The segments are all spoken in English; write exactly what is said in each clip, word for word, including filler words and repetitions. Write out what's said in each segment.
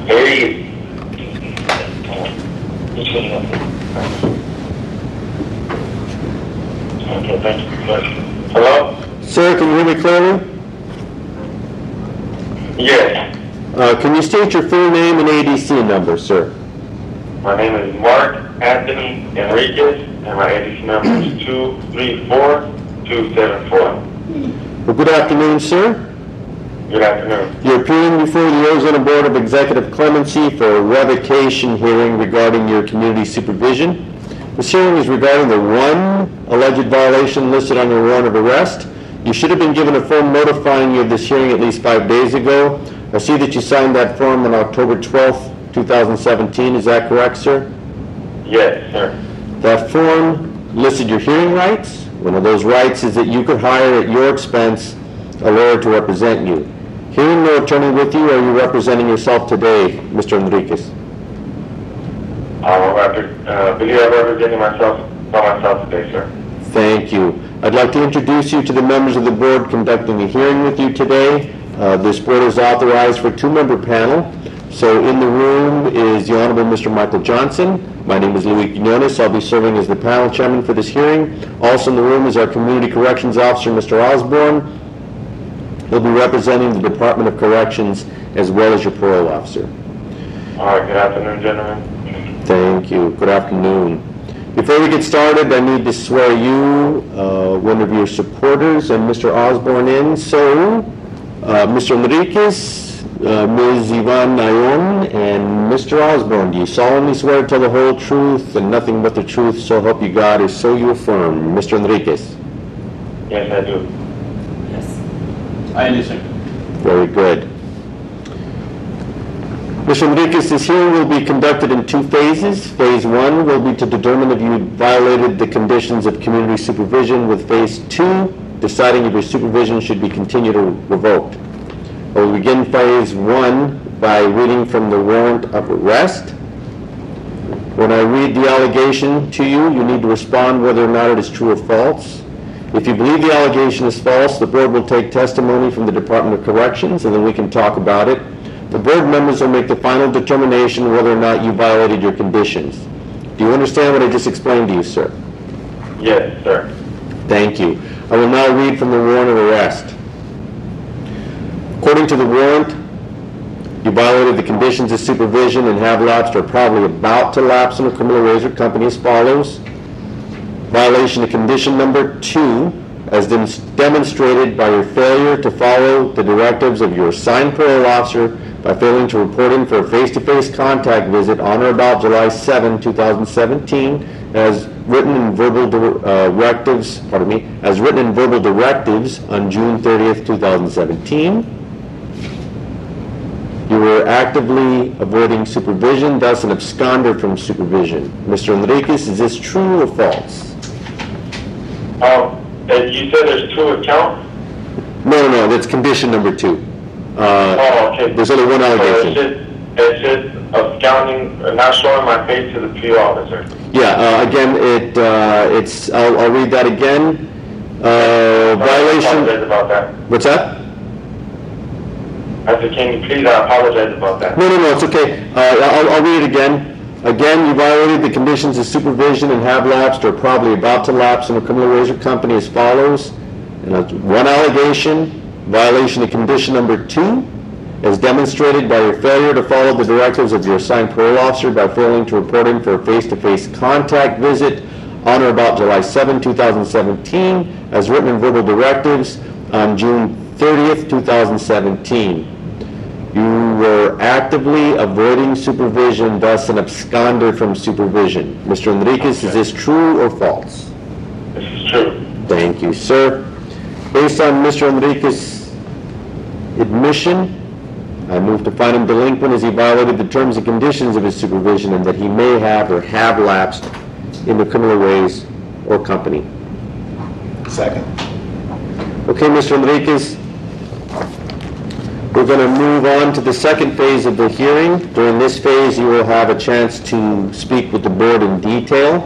Hey. Okay, thank you. Hello? Sir, can you hear me clearly? Yes. Uh, can you state your full name and A D C number, sir? My name is Mark Anthony Enriquez, and my A D C number is two three four two seven four. Well, good afternoon, sir. Good afternoon. You're appearing before the Arizona Board of Executive Clemency for a revocation hearing regarding your community supervision. This hearing is regarding the one alleged violation listed on your warrant of arrest. You should have been given a form notifying you of this hearing at least five days ago. I see that you signed that form on October twelfth, two thousand seventeen. Is that correct, sir? Yes, sir. That form listed your hearing rights. One of those rights is that you could hire at your expense a lawyer to represent you. Hearing no attorney with you, are you representing yourself today, Mister Enriquez? I uh, believe I'm representing myself by myself today, sir. Thank you. I'd like to introduce you to the members of the board conducting the hearing with you today. Uh, this board is authorized for a two-member panel. So in the room is the Honorable Mister Michael Johnson. My name is Luis Quinones. I'll be serving as the panel chairman for this hearing. Also in the room is our Community Corrections Officer, Mister Osborne. He'll be representing the Department of Corrections as well as your parole officer. All right, good afternoon, gentlemen. Thank you. Good afternoon. Before we get started, I need to swear you, uh, one of your supporters, and Mister Osborne in. So, uh, Mister Enriquez, uh, Miz Yvonne Nayon, and Mister Osborne, do you solemnly swear to tell the whole truth and nothing but the truth, so help you God, is so you affirm? Mister Enriquez? Yes, I do. Yes. I do, sir. Very good. Mister Enriquez, this hearing will be conducted in two phases. Phase one will be to determine if you violated the conditions of community supervision, with phase two deciding if your supervision should be continued or revoked. We'll begin phase one by reading from the warrant of arrest. When I read the allegation to you, you need to respond whether or not it is true or false. If you believe the allegation is false, the board will take testimony from the Department of Corrections, and then we can talk about it. The board members will make the final determination whether or not you violated your conditions. Do you understand what I just explained to you, sir? Yes, sir. Thank you. I will now read from the warrant of arrest. According to the warrant, you violated the conditions of supervision and have lapsed or probably about to lapse in a criminal razor company as follows. Violation of condition number two, as dem- demonstrated by your failure to follow the directives of your assigned parole officer by failing to report in for a face-to-face contact visit on or about July seventh, two thousand seventeen, as written in verbal di- uh, directives, pardon me, as written in verbal directives on June thirtieth, two thousand seventeen. You were actively avoiding supervision, thus an absconder from supervision. Mister Enriquez, is this true or false? Um, and you said there's two accounts? No, no, that's condition number two. Uh, Oh, okay. There's only one So allegation. it's just, it's just absconding, uh, not showing my face to the P O officer. Yeah, uh, again, it, uh, it's, I'll, I'll read that again. Uh, I apologize violation, about that. what's that? I said, can you please, I apologize about that. No, no, no, it's okay. Uh, I'll, I'll read it again. Again, you violated the conditions of supervision and have lapsed or probably about to lapse in a criminal razor company as follows. And that's one allegation, violation of condition number two, as demonstrated by your failure to follow the directives of your assigned parole officer by failing to report in for a face-to-face contact visit on or about July seventh, two thousand seventeen, as written in verbal directives on June thirtieth, two thousand seventeen. You were actively avoiding supervision, thus an absconder from supervision. Mister Enriquez, is this true or false? This is true. Thank you, sir. Based on Mister Enriquez's admission, I move to find him delinquent as he violated the terms and conditions of his supervision and that he may have or have lapsed in the criminal ways or company. Second. Okay, Mister Enriquez, we're going to move on to the second phase of the hearing. During this phase, you will have a chance to speak with the board in detail.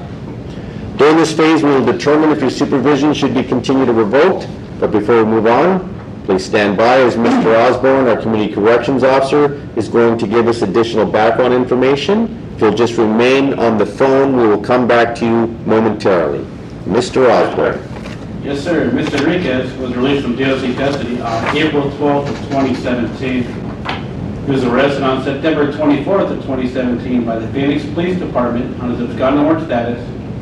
During this phase, we will determine if your supervision should be continued or revoked. But before we move on, Please stand by as Mister Osborne, our Community Corrections Officer, is going to give us additional background information. If you'll just remain on the phone, we will come back to you momentarily. Mister Osborne. Yes, sir. Mister Enriquez was released from D O C custody on April twelfth of twenty seventeen. He was arrested on September twenty-fourth of twenty seventeen by the Phoenix Police Department on his absconding warrant status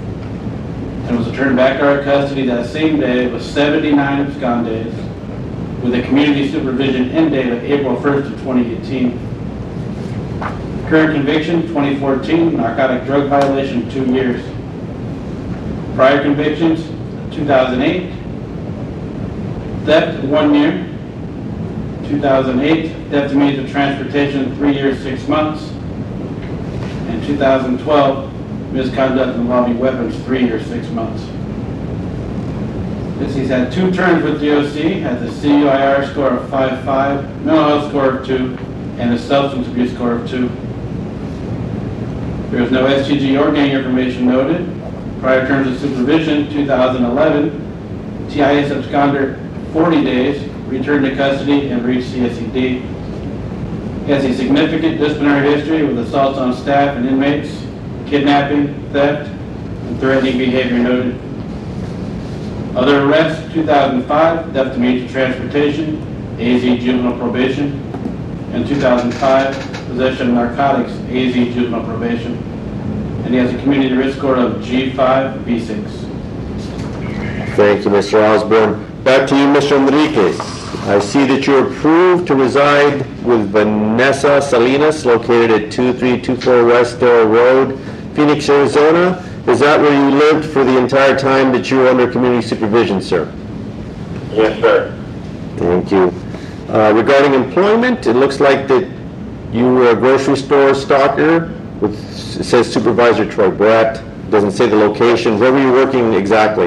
and was returned back to our custody that same day with seventy-nine abscond days with a community supervision end date of April first of twenty eighteen. Current conviction, twenty fourteen, narcotic drug violation, two years. Prior convictions, two thousand eight, theft, one year. two thousand eight, theft to means of transportation, three years, six months. And two thousand twelve, misconduct involving weapons, three years, six months. This, he's had two terms with D O C, has a C U I R score of five point five, mental health score of two, and a substance abuse score of two. There is no S T G or gang information noted. Prior terms of supervision, two thousand eleven, T I S absconder, forty days, returned to custody and reached C S E D. He has a significant disciplinary history with assaults on staff and inmates, kidnapping, theft, and threatening behavior noted. Other arrests, two thousand five, theft to means of transportation, A Z juvenile probation, and two thousand five, possession of narcotics, A Z juvenile probation. And he has a community risk score of G five, B six. Thank you, Mister Osborne. Back to you, Mister Enriquez. I see that you're approved to reside with Vanessa Salinas, located at two three two four West Dale Road, Phoenix, Arizona. Is that where you lived for the entire time that you were under community supervision, sir? Yes, sir. Thank you. Uh, regarding employment, it looks like that you were a grocery store stalker. With, it says Supervisor Troy Brett. Doesn't say the location. Where were you working exactly?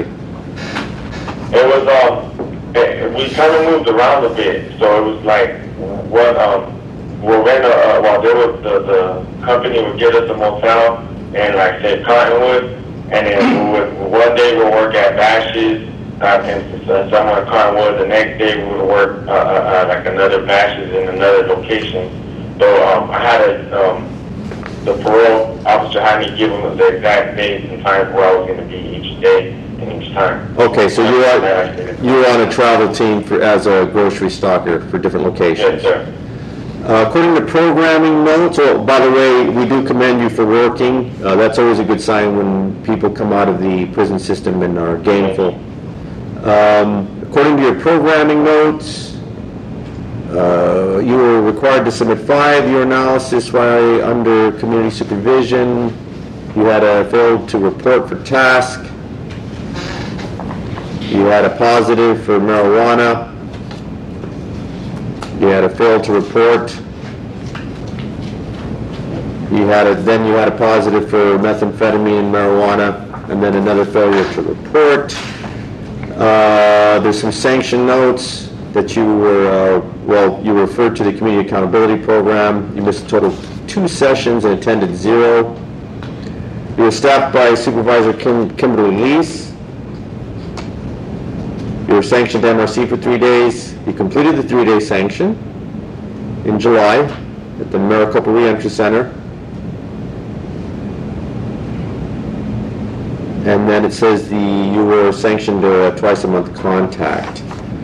It was, um, it, we kind of moved around a bit, so it was like, what, um, we'll rent a, uh, well, there was, the, the company would get us a motel, and like say Cottonwood, and then we would, one day we'll work at Bashes, uh, and uh, somewhere in Cottonwood, the next day we would work, uh, uh, like another Bashes in another location. So, um, I had a, um, the parole officer had me give him the exact days and times where I was going to be each day and each time. Okay, so you were, you were on a travel team for, as a grocery stalker for different locations. Yes, sir. Uh, according to programming notes, oh, by the way, we do commend you for working. Uh, that's always a good sign when people come out of the prison system and are gainful. Um, according to your programming notes, uh, you were required to submit five urinalysis while under community supervision. You had a failed to report for task. You had a positive for marijuana. You had a failed to report. You had a, then you had a positive for methamphetamine and marijuana, and then another failure to report. Uh, there's some sanction notes that you were, uh, well, you referred to the Community Accountability Program. You missed a total of two sessions and attended zero. You were staffed by Supervisor Kim, Kimberly Lease. You were sanctioned to M R C for three days. You completed the three-day sanction in July at the Maricopa Reentry Center. And then it says the you were sanctioned to a twice-a-month contact.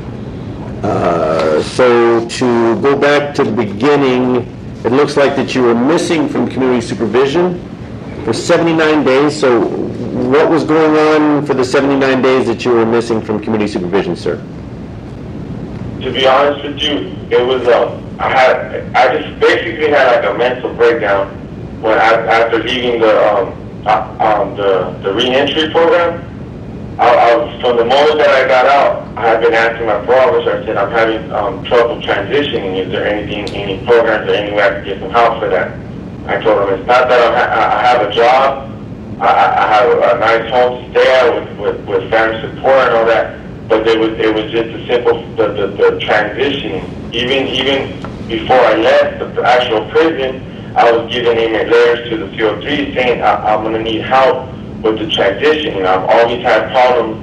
Uh, so to go back to the beginning, it looks like that you were missing from community supervision for seventy-nine days. So what was going on for the seventy-nine days that you were missing from community supervision, sir? To be honest with you, it was, um, I had, I just basically had like a mental breakdown when I, after leaving the, um, uh, um, the, the re-entry program. I, I was, from the moment that I got out, I had been asking my parole officer, I said, I'm having um, trouble transitioning. Is there anything, any programs or any way I could get some help for that? I told him, it's not that I'm ha- I have a job, I, I have a, a nice home to stay at with, with, with family support and all that, but it was, it was just a simple, the, the, the transitioning. Even, even before I left the, the actual prison, I was giving him letters to the C O three saying I, I'm going to need help with the transition. I've always had problems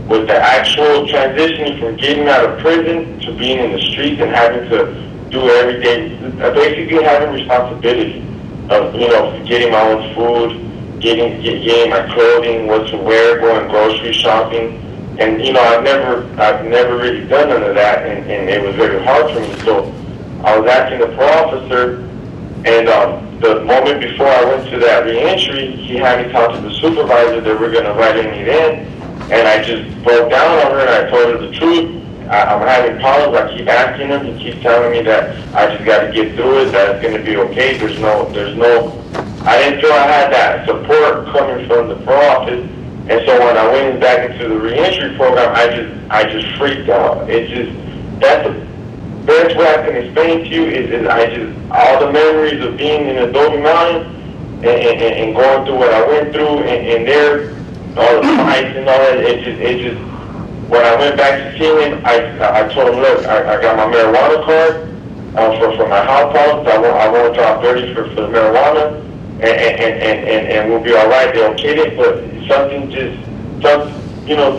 with the actual transitioning from getting out of prison to being in the streets and having to do everyday, basically having responsibility of, you know, getting my own food, getting get, getting my clothing, what to wear, going grocery shopping. And, you know, I've never, I've never really done none of that, and, and it was very hard for me. So I was asking the parole officer, and um, the moment before I went to that reentry, he had me talk to the supervisor that we're going to write me in, and I just broke down on her, and I told her the truth. I, I'm having problems. I keep asking him. He keeps telling me that I just got to get through it, that it's going to be okay. There's no, there's no, I didn't feel I had that support coming from the parole office. And so when I went back into the reentry program, I just, I just freaked out. It just, that's the best way I can explain to you is, is I just, all the memories of being in Adobe Mountain and, and, and going through what I went through and, and there, all the fights and all that, it just, it just, when I went back to see him, I, I told him, look, I, I got my marijuana card uh, for, for my house house. I won't, I won't drop thirty for, for the marijuana, and, and, and, and, and we'll be all right. They okayed it, but something just, some, you know,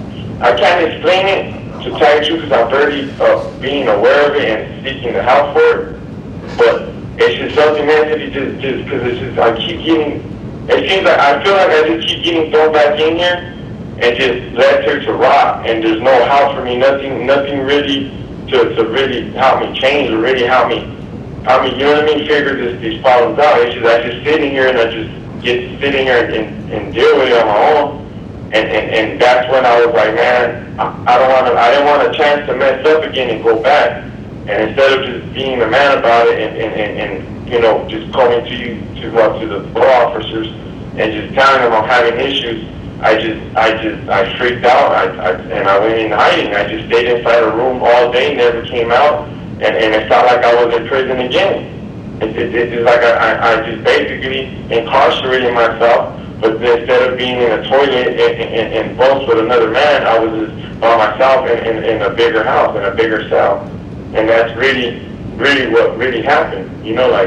I can't explain it to tell you the truth because I'm very uh, being aware of it and seeking the help for it. But it's just something mentally, just, just because it's just, I keep getting, it seems like, I feel like I just keep getting thrown back in here and just left here to rot, and there's no help for me, nothing, nothing really to, to really help me change or really help me, I mean, you know what I mean, figure this, these problems out. It's just, I just sitting here and I just get sitting here and, and deal with it on my own, and, and, and that's when I was like, man, I, I don't want to, I didn't want a chance to mess up again and go back, and instead of just being a man about it and, and, and, and you know, just coming to you, to, uh, to the parole officers and just telling them I'm having issues, I just, I just, I freaked out, I, I, and I went in hiding. I just stayed inside a room all day, never came out, and, and it felt like I was in prison again. It, it, it's just like I, I, I just basically incarcerated myself, but instead of being in a toilet and, and, and both with another man, I was just by myself in, in, in a bigger house, in a bigger cell. And that's really, really what really happened. You know, like,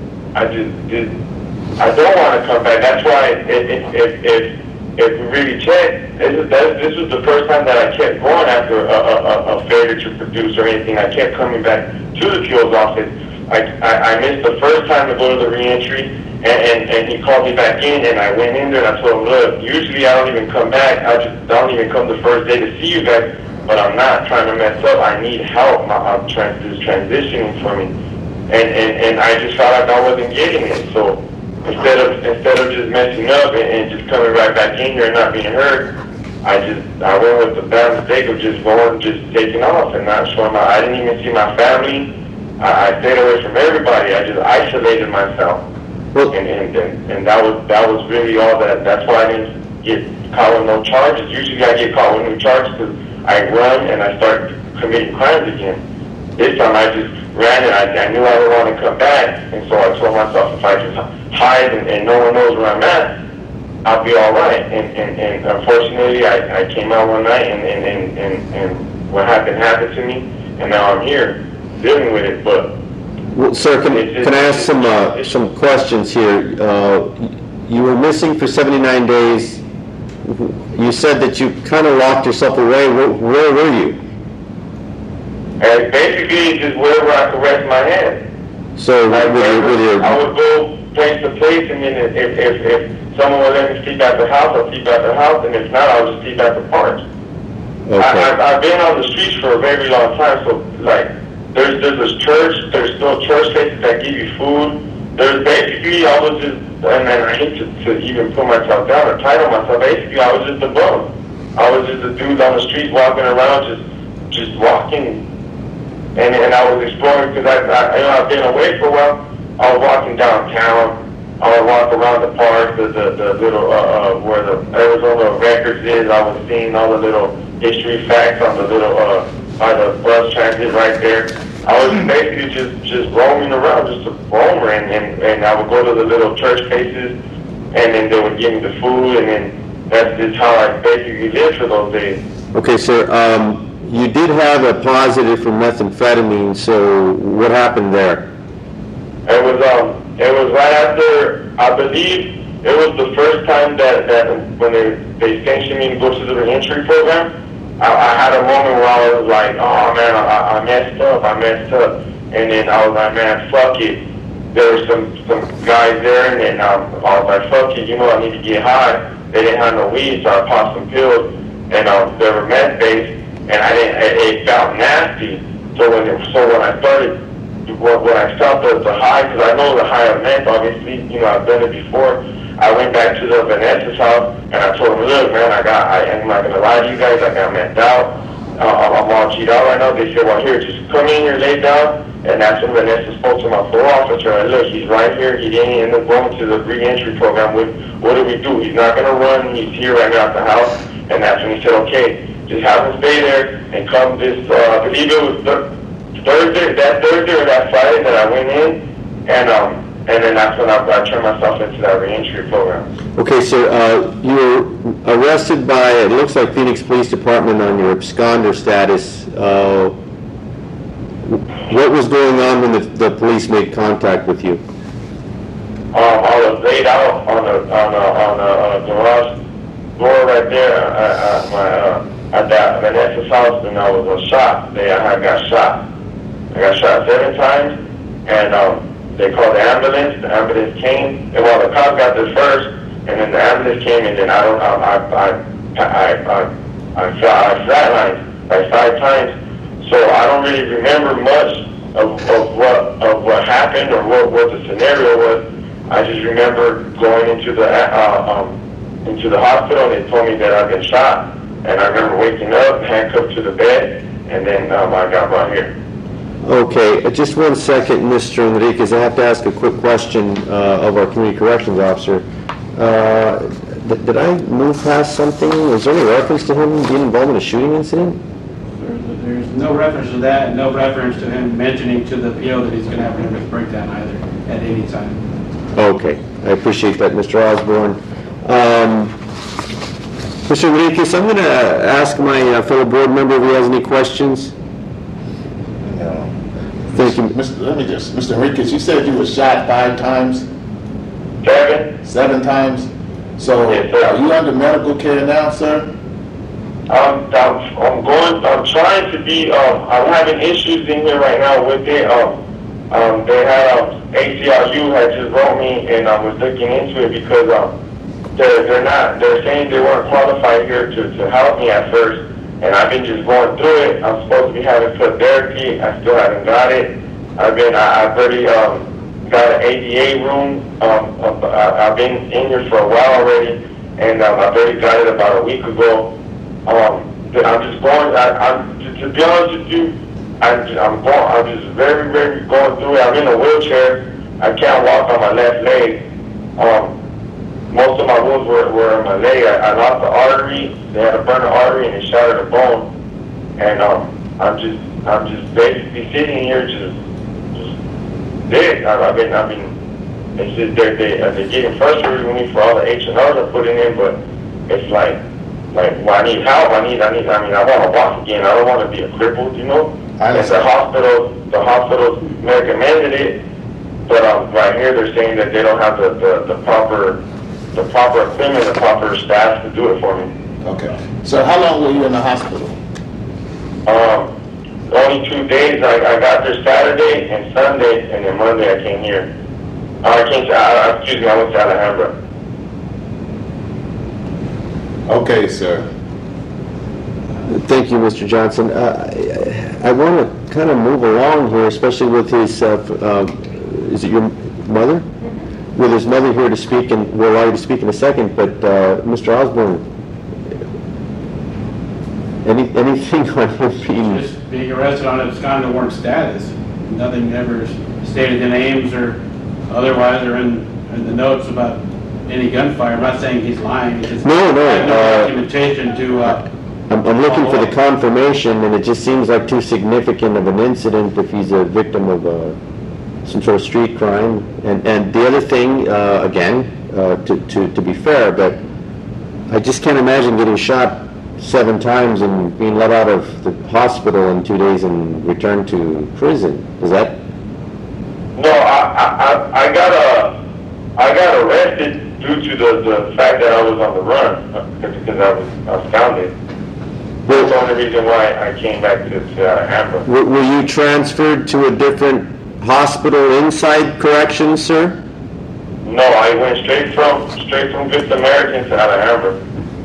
I just, just I don't want to come back. That's why if, if, if, if we really check, this, is, this was the first time that I kept going after a, a, a failure to produce or anything. I kept coming back to the P O's office. I, I, I missed the first time to go to the reentry, and, and, and he called me back in, and I went in there and I told him, look, usually I don't even come back. I just I don't even come the first day to see you guys, but I'm not trying to mess up. I need help. My, I'm trying to do transitioning for me. And, and, and I just felt like I wasn't getting it. So instead of instead of just messing up and, and just coming right back in here and not being heard, I just I went with the bad mistake of just going, just taking off and not showing my. I didn't even see my family. I, I stayed away from everybody. I just isolated myself, and and, and and that was that was really all that. That's why I didn't get caught with no charges. Usually I get caught with new charges because I run and I start committing crimes again. This time I just ran and I, I knew I would want to come back, and so I told myself if I just hide and, and no one knows where I'm at, I'll be all right. And, and, and unfortunately, I, I came out one night and, and, and, and, and what happened happened to me, and now I'm here dealing with it. But well, sir, can, can I ask some uh, some questions here? Uh, you were missing for seventy-nine days. You said that you kind of locked yourself away. Where, where were you? And basically, just wherever I could rest my head. So like, with your, with your, I would go place to place, and then if, if, if someone would let me sleep at the house, I'll sleep at the house, and if not, I'll just sleep at the park. okay. I, I've, I've been on the streets for a very long time, so like, there's there's this church, there's still church places that give you food. There's basically, I was just, and then I hate to, to even put myself down or title myself, basically I was just a bum. I was just a dude on the streets walking around, just just walking. And, and I was exploring because I, I, you know, I've been away for a while. I was walking downtown. I would walk around the park, the, the, the little, uh, uh, where the Arizona Records is. I was seeing all the little history facts on the little, uh, by the bus transit right there. I was basically just, just roaming around, just a roamer, and, and, and I would go to the little church places, and then they would give me the food, and then that's just how I basically lived for those days. Okay, sir. Um, you did have a positive for methamphetamine, so what happened there? It was um, it was right after, I believe, it was the first time that, that when they they sanctioned me to go to the reentry program, I, I had a moment where I was like, oh man, I, I messed up, I messed up. And then I was like, man, fuck it. There were some, some guys there, and then um, I was like, fuck it, you know, I need to get high. They didn't have no weed, so I popped some pills, and um, they were meth-based, and I didn't, it, it felt nasty. So when it, so when I started, when, when I felt the, the high, because I know the high of meth, obviously, you know, I've done it before, I went back to the Vanessa's house, and I told them, look, man, I got, I, I'm not going to lie to you guys, I got methed out. Uh, I'm all cheated out right now. They said, well, here, just come in here, lay down. And that's when Vanessa spoke to my parole officer. And look, he's right here. He didn't end up going to the re-entry program. What, what do we do? He's not going to run. He's here right now at the house. And that's when he said, okay, just have him stay there and come this, uh, I believe it was th- Thursday, that Thursday or that Friday that I went in. And, um, and then that's when I, I turned myself into that re-entry program. Okay, so uh, you were arrested by, it looks like Phoenix Police Department on your absconder status. Uh, what was going on when the, the police made contact with you? Um, I was laid out on a on a on a, on a garage door right there at, at my uh, at that Vanessa's house, and I was uh, shot. They I got shot. I got shot seven times, and um. They called the ambulance. The ambulance came, and well, the cops got there first, and then the ambulance came, and then I don't, um, I, I, I, I, I, I flatlined like five times. So I don't really remember much of, of what of what happened or what, what the scenario was. I just remember going into the uh, um, into the hospital, and they told me that I'd been shot, and I remember waking up, handcuffed to the bed, and then um, I got brought here. Okay, uh, just one second, Mister Enriquez. I have to ask a quick question uh, of our community corrections officer. Uh, th- did I move past something? Was there any reference to him being involved in a shooting incident? There's, there's no reference to that, no reference to him mentioning to the P O that he's going to have a nervous breakdown either at any time. Okay, I appreciate that, Mister Osborne. Um, Mister Enriquez, I'm going to ask my uh, fellow board member if he has any questions. Thank you. Mister Let me just, Mister Enriquez, you said you were shot five times? Seven. Seven times? So, Yes, sir. are you under medical care now, sir? Um, I'm, I'm going, I'm trying to be, um, I'm having issues in here right now with it. Um, um, they had, um, A C L U had just wrote me, and I was looking into it because, um, they're, they're not, they're saying they weren't qualified here to, to help me at first. And I've been just going through it. I'm supposed to be having foot therapy. I still haven't got it. I've been, I, I've already um, got an A D A room. Um, I, I've been in here for a while already, and um, I've already got it about a week ago. Um, but I'm just going. I, I'm to, to be honest with you, I'm, I'm going. I'm just very, very going through it. I'm in a wheelchair. I can't walk on my left leg. Um, Most of my wounds were, were in my leg. I, I lost the artery. They had to burn the artery and it shattered a bone. And um, I'm just, I'm just basically sitting here, just, just dead. I, I've been, I've been. It's just they're they, uh, they're getting frustrated with me for all the H and R's I'm putting in, but it's like, like, well, I need help. I need, I need. I mean, I want to walk again. I don't want to be a crippled, you know. I And the hospital, the hospital recommended it, but um, right here they're saying that they don't have the, the, the proper. the proper equipment, the proper staff to do it for me. Okay. So how long were you in the hospital? Um, only two days. I, I got there Saturday and Sunday, and then Monday I came here. Uh, I came to, uh, excuse me, I went to Alhambra. Okay, sir. Thank you, Mister Johnson. Uh, I, I want to kind of move along here, especially with his, uh, uh, is it your mother? With his mother here to speak, and we'll allow you to speak in a second, but uh, Mister Osborne, any, anything on him being... Just being arrested on absconder warrant status. Nothing ever stated in Ames or otherwise or in, in the notes about any gunfire. I'm not saying he's lying. He just No, no, had no uh, documentation to... Uh, I'm, I'm looking for the confirmation, and it just seems like too significant of an incident if he's a victim of a... some sort of street crime. And, and the other thing, uh, again, uh, to, to, to be fair, but I just can't imagine getting shot seven times and being let out of the hospital in two days and returned to prison. Is that? No, I, I, I I got a, I got arrested due to the, the fact that I was on the run, uh, because I was absconded. That's the only reason why I came back to, to Alhambra. Were, were you transferred to a different hospital inside corrections, sir? No, I went straight from straight from Good Samaritan to Alhambra.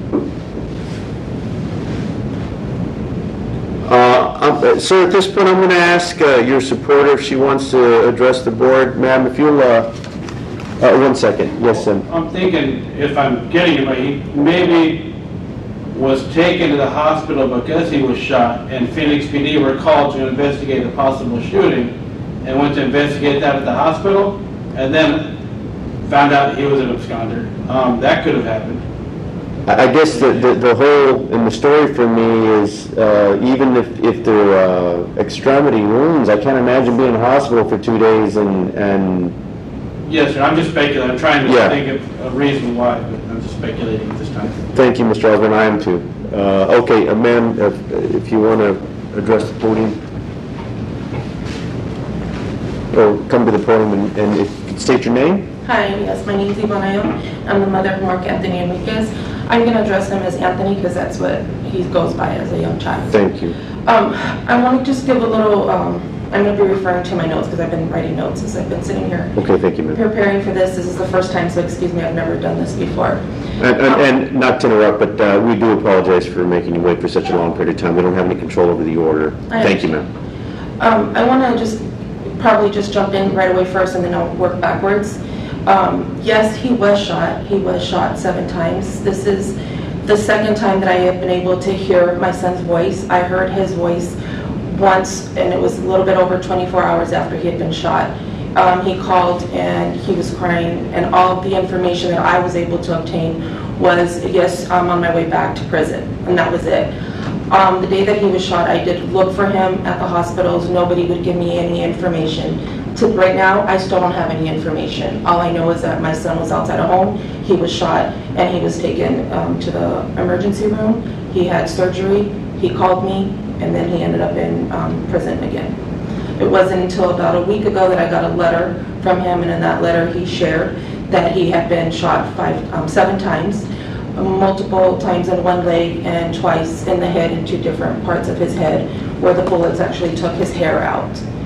Uh, um, sir, at this point, I'm going to ask uh, your supporter if she wants to address the board. Ma'am, if you'll, uh, uh, one second. Yes, sir. I'm thinking, if I'm getting it right, he maybe was taken to the hospital because he was shot, and Phoenix P D were called to investigate the possible shooting, and went to investigate that at the hospital, and then found out he was an absconder. Um, that could have happened. I I guess the, the, the whole, in the story for me is, uh, even if, if they're uh, extremity wounds, I can't imagine being in the hospital for two days and, and Yes, sir, I'm just speculating. I'm trying to Yeah. think of a reason why, but I'm just speculating at this time. thank you, Mister Osborne, I am too. Uh, okay, uh, ma'am, if, if you want to address the podium. Or come to the podium and, and if you could state your name. Hi, yes, my name is Ivana Ayo. I'm the mother of Mark Anthony Enriquez. I'm going to address him as Anthony because that's what he goes by as a young child. Thank you. Um, I want to just give a little, um, I'm going to be referring to my notes because I've been writing notes as I've been sitting here Okay, thank you, ma'am. preparing for this. This is the first time, so excuse me, I've never done this before. And, and, and not to interrupt, but uh, we do apologize for making you wait for such a long period of time. We don't have any control over the order. I Thank you, ma'am. Um, I want to just probably just jump in right away first and then I'll work backwards. Um, yes, he was shot. He was shot seven times. This is the second time that I have been able to hear my son's voice. I heard his voice once, and it was a little bit over twenty-four hours after he had been shot. Um, he called and he was crying, and all of the information that I was able to obtain was, yes, I'm on my way back to prison, and that was it. Um, the day that he was shot, I did look for him at the hospitals. Nobody would give me any information. To right now, I still don't have any information. All I know is that my son was outside of home, he was shot, and he was taken um, to the emergency room. He had surgery, he called me, and then he ended up in um, prison again. It wasn't until about a week ago that I got a letter from him, and in that letter he shared that he had been shot five, um, seven times, multiple times in one leg and twice in the head, in two different parts of his head, where the bullets actually took his hair out.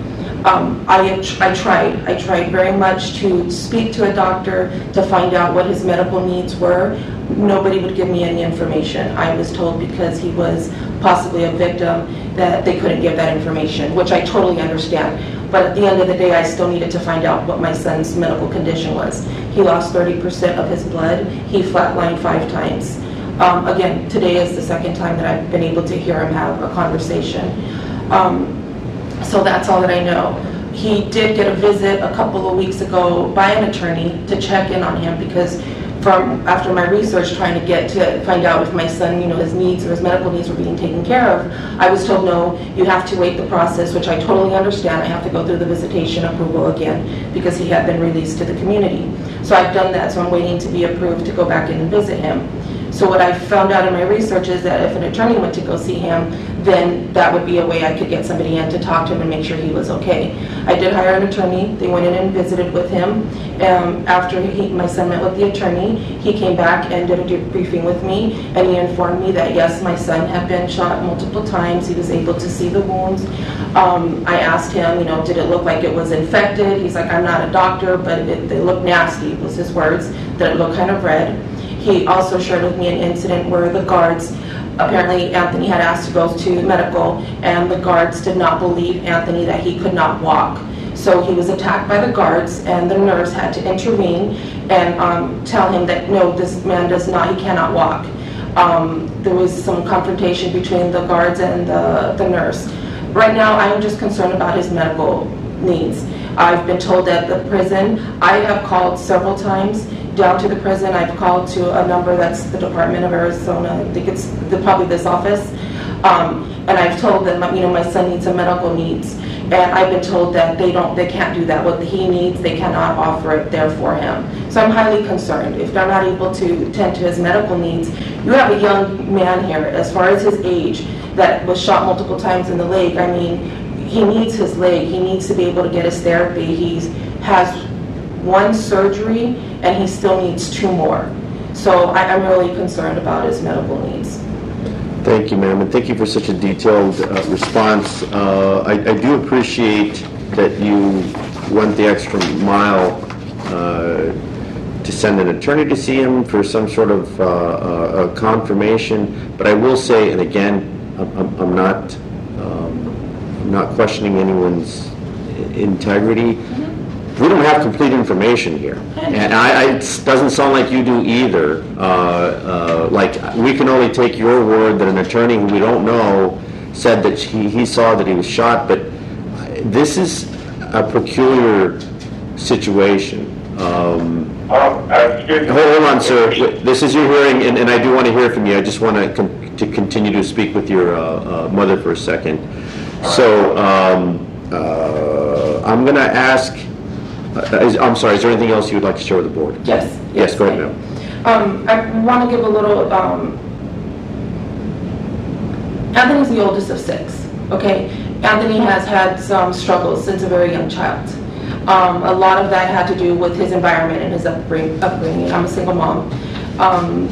Um, I, I tried, I tried very much to speak to a doctor to find out what his medical needs were. Nobody would give me any information. I was told because he was possibly a victim that they couldn't give that information, which I totally understand. But at the end of the day, I still needed to find out what my son's medical condition was. He lost thirty percent of his blood. He flatlined five times. Um, again, today is the second time that I've been able to hear him have a conversation. Um, So that's all that I know. He did get a visit a couple of weeks ago by an attorney to check in on him because from after my research trying to get to find out if my son, you know, his needs or his medical needs were being taken care of, I was told, no, you have to wait the process, which I totally understand. I have to go through the visitation approval again because he had been released to the community. So I've done that, so I'm waiting to be approved to go back in and visit him. So what I found out in my research is that if an attorney went to go see him, then that would be a way I could get somebody in to talk to him and make sure he was okay. I did hire an attorney. They went in and visited with him. Um, after he, my son met with the attorney, he came back and did a debriefing with me, and he informed me that yes, my son had been shot multiple times. He was able to see the wounds. Um, I asked him, you know, did it look like it was infected? He's like, I'm not a doctor, but it, they look nasty, was his words, that it looked kind of red. He also shared with me an incident where the guards, apparently Anthony had asked to go to medical, and the guards did not believe Anthony that he could not walk. So he was attacked by the guards, and the nurse had to intervene and um, tell him that no, this man does not, he cannot walk. Um, there was some confrontation between the guards and the, the nurse. Right now, I'm just concerned about his medical needs. I've been told that the prison, I have called several times down to the prison. I've called to a number that's the Department of Arizona, I think it's the, probably this office, um, and I've told them, you know, my son needs some medical needs, and I've been told that they don't, they can't do that. What he needs, they cannot offer it there for him. So I'm highly concerned. If they're not able to tend to his medical needs, you have a young man here, as far as his age, that was shot multiple times in the leg. I mean, he needs his leg. He needs to be able to get his therapy. He has one surgery, and he still needs two more. So I, I'm really concerned about his medical needs. Thank you, ma'am, and thank you for such a detailed uh, response. Uh, I, I do appreciate that you went the extra mile uh, to send an attorney to see him for some sort of uh, uh, confirmation. But I will say, and again, I'm, I'm, I'm not, um, I'm not questioning anyone's integrity. Mm-hmm. We don't have complete information here, and I, I, it doesn't sound like you do either. Uh, uh, like we can only take your word that an attorney who we don't know said that he, he saw that he was shot, but this is a peculiar situation. Um, Um, excuse me. hold, hold on, sir. This is your hearing, and, and I do want to hear from you. I just want to con- to continue to speak with your uh, uh, mother for a second. So um, uh, I'm going to ask. Uh, is, I'm sorry. Is there anything else you would like to share with the board? Yes. Yes. Go ahead, I- ma'am. Um, I want to give a little, um, Anthony's the oldest of six, okay? Anthony has had some struggles since a very young child. Um, a lot of that had to do with his environment and his upbring- upbringing. I'm a single mom. Um,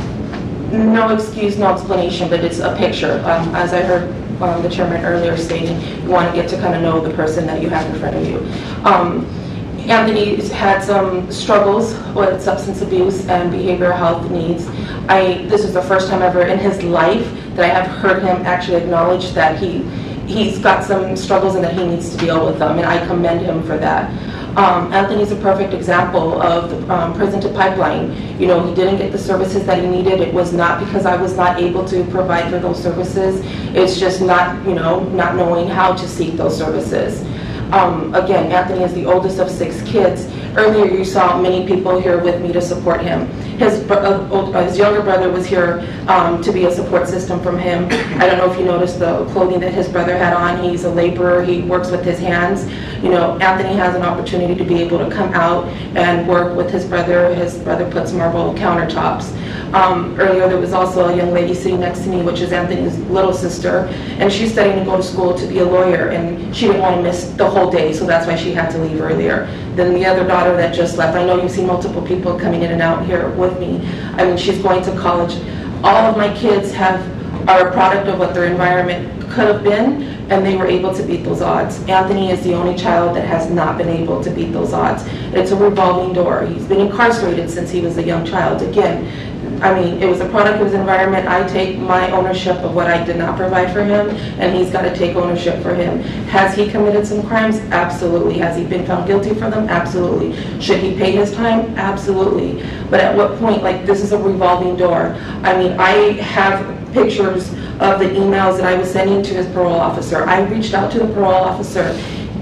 no excuse, no explanation, but it's a picture. Um, as I heard um, the chairman earlier stating, you want to get to kind of know the person that you have in front of you. Um, Anthony's had some struggles with substance abuse and behavioral health needs. I, this is the first time ever in his life that I have heard him actually acknowledge that he, he's got some struggles and that he needs to deal with them, and I commend him for that. Um, Anthony's a perfect example of the um, prison to pipeline. You know, he didn't get the services that he needed. It was not because I was not able to provide for those services. It's just not, you know, not knowing how to seek those services. Um, again, Anthony is the oldest of six kids. Earlier you saw many people here with me to support him. His, uh, old, uh, his younger brother was here um, to be a support system from him. I don't know if you noticed the clothing that his brother had on. He's a laborer. He works with his hands. You know, Anthony has an opportunity to be able to come out and work with his brother. His brother puts marble countertops. Um, earlier there was also a young lady sitting next to me, which is Anthony's little sister, and she's studying to go to school to be a lawyer, and she didn't want to miss the whole day, so that's why she had to leave earlier. Then the other daughter that just left, I know you've seen multiple people coming in and out here with me. I mean, she's going to college. All of my kids have are a product of what their environment could have been, and they were able to beat those odds. Anthony is the only child that has not been able to beat those odds. It's a revolving door. He's been incarcerated since he was a young child. Again, I mean, it was a product of his environment. I take my ownership of what I did not provide for him, and he's got to take ownership for him. Has he committed some crimes? Absolutely. Has he been found guilty for them? Absolutely. Should he pay his time? Absolutely. But at what point, like, this is a revolving door. I mean, I have pictures of the emails that I was sending to his parole officer. I reached out to the parole officer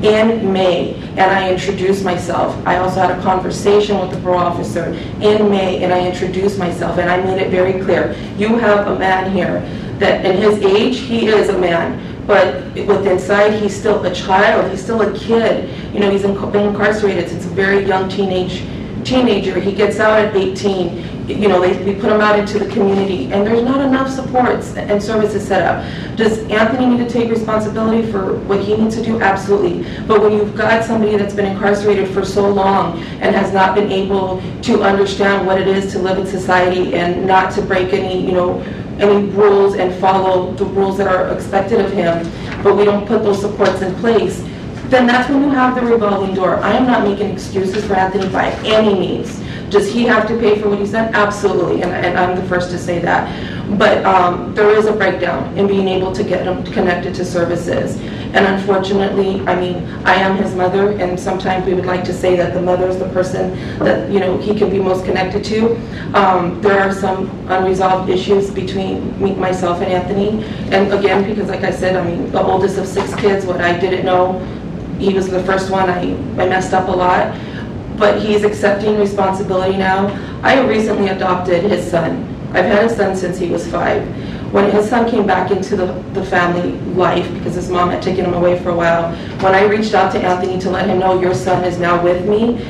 in May, and I introduced myself. I also had a conversation with the parole officer in May, and I introduced myself, and I made it very clear. You have a man here that, in his age, he is a man, but with inside, he's still a child. He's still a kid. You know, he's been incarcerated since a very young teenage teenager. He gets out at eighteen. You know, they, we put him out into the community, and there's not enough supports and services set up. Does Anthony need to take responsibility for what he needs to do? Absolutely. But when you've got somebody that's been incarcerated for so long and has not been able to understand what it is to live in society and not to break any, you know, any rules and follow the rules that are expected of him, but we don't put those supports in place, then that's when you have the revolving door. I am not making excuses for Anthony by any means. Does he have to pay for what he's done? Absolutely, and, and I'm the first to say that. But um, there is a breakdown in being able to get him connected to services. And unfortunately, I mean, I am his mother, and sometimes we would like to say that the mother is the person that, you know, he can be most connected to. Um, there are some unresolved issues between me, myself and Anthony. And again, because like I said, I mean, the oldest of six kids, what I didn't know, he was the first one, I, I messed up a lot. But he's accepting responsibility now. I recently adopted his son. I've had his son since he was five. When his son came back into the, the family life, because his mom had taken him away for a while, when I reached out to Anthony to let him know your son is now with me,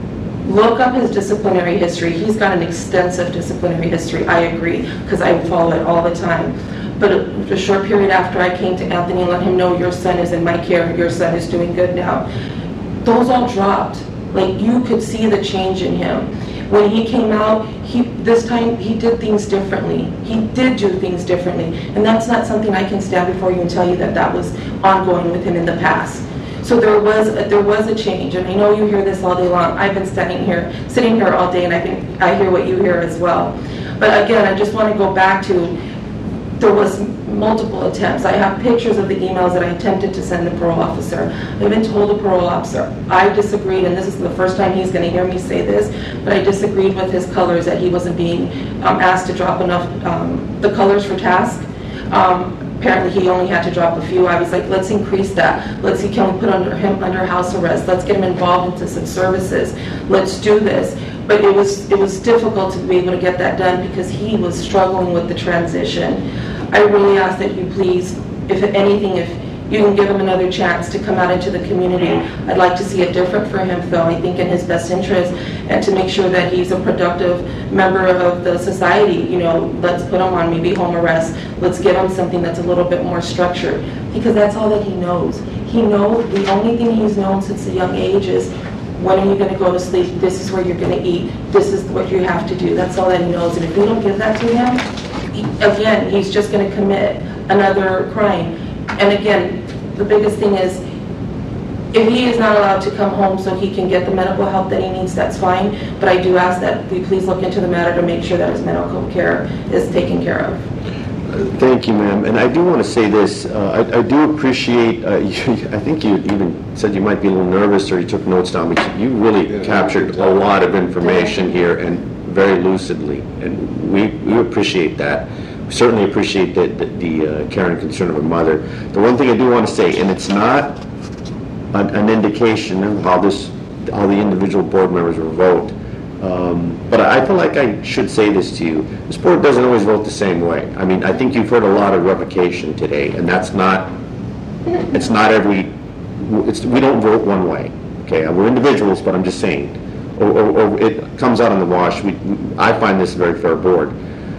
look up his disciplinary history. He's got an extensive disciplinary history, I agree, because I follow it all the time. But a, a short period after I came to Anthony and let him know your son is in my care, your son is doing good now, those all dropped. Like, you could see the change in him. When he came out, he this time he did things differently. He did do things differently, and that's not something I can stand before you and tell you that that was ongoing with him in the past. So there was a, there was a change, and I know you hear this all day long. I've been standing here, sitting here all day, and I think I hear what you hear as well. But again, I just want to go back to, there was multiple attempts. I have pictures of the emails that I attempted to send the parole officer. I even told the parole officer I disagreed, and this is the first time he's going to hear me say this, but I disagreed with his colors, that he wasn't being um, asked to drop enough um, the colors for task. Um, apparently he only had to drop a few. I was like, let's increase that. Let's see, can we put under him under house arrest? Let's get him involved into some services. Let's do this. But it was it was difficult to be able to get that done because he was struggling with the transition. I really ask that you please, if anything, if you can give him another chance to come out into the community. I'd like to see it different for him, Phil. I think in his best interest, and to make sure that he's a productive member of the society. You know, let's put him on maybe home arrest. Let's get him something that's a little bit more structured, because that's all that he knows. He knows, the only thing he's known since a young age is, when are you going to go to sleep? This is where you're going to eat. This is what you have to do. That's all that he knows. And if we don't give that to him, he, again, he's just going to commit another crime. And again, the biggest thing is, if he is not allowed to come home so he can get the medical help that he needs, that's fine. But I do ask that we please look into the matter to make sure that his medical care is taken care of. Thank you, ma'am. And I do want to say this. Uh, I, I do appreciate, uh, you, I think you even said you might be a little nervous or you took notes down, but you really yeah, captured a lot of information here, and very lucidly. And we, we appreciate that. We certainly appreciate the, the, the uh, care and concern of a mother. The one thing I do want to say, and it's not an, an indication of how this, how the individual board members will vote, Um, but I feel like I should say this to you. This board doesn't always vote the same way. I mean, I think you've heard a lot of revocation today, and that's not, it's not every, it's, we don't vote one way, okay? We're individuals, but I'm just saying. Or, or, or it comes out in the wash. We, I find this a very fair board.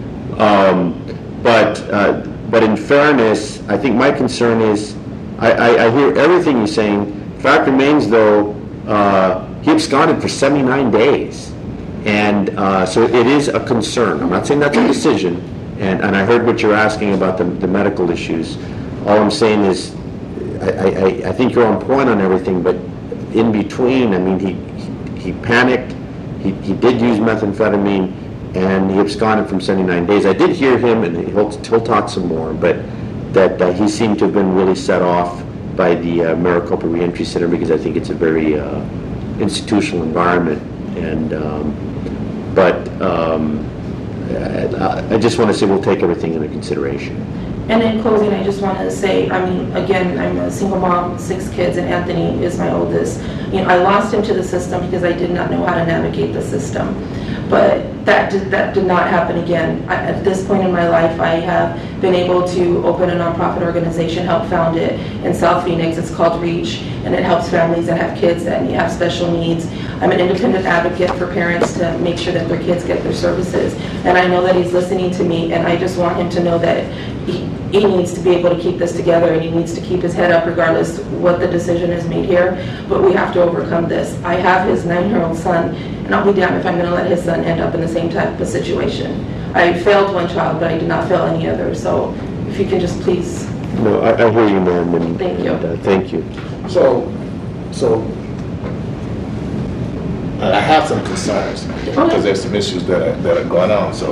Um, but, uh, but in fairness, I think my concern is, I, I, I hear everything you're saying. Fact remains, though, uh, he absconded for seventy-nine days. And uh, so it is a concern. I'm not saying that's a decision, and, and I heard what you're asking about the, the medical issues. All I'm saying is, I, I, I think you're on point on everything, but in between, I mean, he he, he panicked, he, he did use methamphetamine, and he absconded from seventy-nine days. I did hear him, and he'll, he'll talk some more, but that uh, he seemed to have been really set off by the uh, Maricopa Reentry Center, because I think it's a very uh, institutional environment. And um, but um, I, I just want to say we'll take everything into consideration. And in closing, I just want to say, I mean, again, I'm a single mom, six kids, and Anthony is my oldest. You know, I lost him to the system because I did not know how to navigate the system. But that did, that did not happen again. I, at this point in my life, I have been able to open a nonprofit organization, help found it in South Phoenix. It's called REACH, and it helps families that have kids that have special needs. I'm an independent advocate for parents to make sure that their kids get their services. And I know that he's listening to me, and I just want him to know that he, he needs to be able to keep this together, and he needs to keep his head up regardless what the decision is made here. But we have to overcome this. I have his nine-year-old son, and I'll be damned if I'm going to let his son end up in the same type of situation. I failed one child, but I did not fail any other. So if you can just please. No, I, I hear you, ma'am. And, thank you. And, uh, thank you. So, so I have some concerns because there's some issues that are, that are going on. So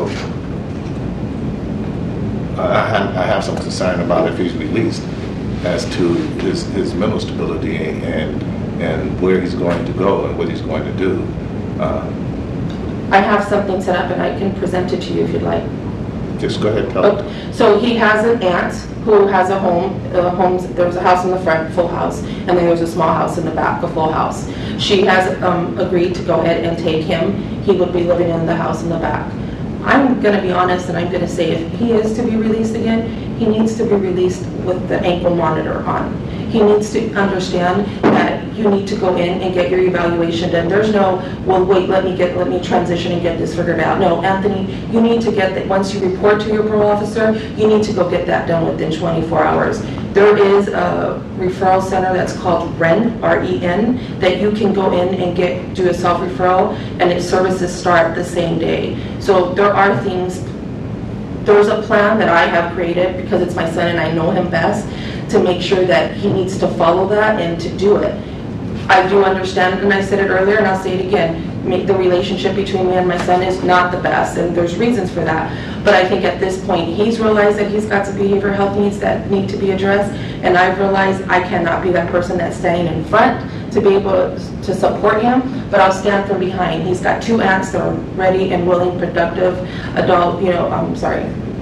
I have, I have some concern about if he's released as to his, his mental stability and and where he's going to go and what he's going to do. Uh, I have something set up, and I can present it to you if you'd like. Just go ahead, tell okay. me. So he has an aunt who has a home. Uh, homes. There's a house in the front, full house, and then there's a small house in the back, a full house. She has um, agreed to go ahead and take him. He would be living in the house in the back. I'm going to be honest, and I'm going to say if he is to be released again, he needs to be released with the ankle monitor on. he needs to understand that you need to go in and get your evaluation done. There's no, well, wait, let me get, let me transition and get this figured out. No, Anthony, you need to get that, once you report to your parole officer, you need to go get that done within twenty-four hours. There is a referral center that's called R E N, R E N, that you can go in and get, do a self-referral, and its services start the same day. So there are things, there's a plan that I have created, because it's my son and I know him best, to make sure that he needs to follow that and to do it. I do understand, and I said it earlier, and I'll say it again, make the relationship between me and my son is not the best, and there's reasons for that. But I think at this point, he's realized that he's got some behavioral health needs that need to be addressed, and I've realized I cannot be that person that's standing in front to be able to support him, but I'll stand from behind. He's got two aunts that are ready and willing, productive, adult, you know, I'm sorry,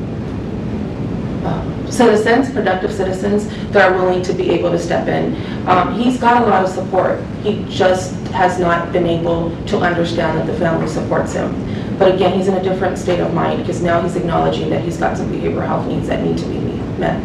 uh, citizens, productive citizens that are willing to be able to step in. Um, he's got a lot of support. He just has not been able to understand that the family supports him. But again, he's in a different state of mind, because now he's acknowledging that he's got some behavioral health needs that need to be met.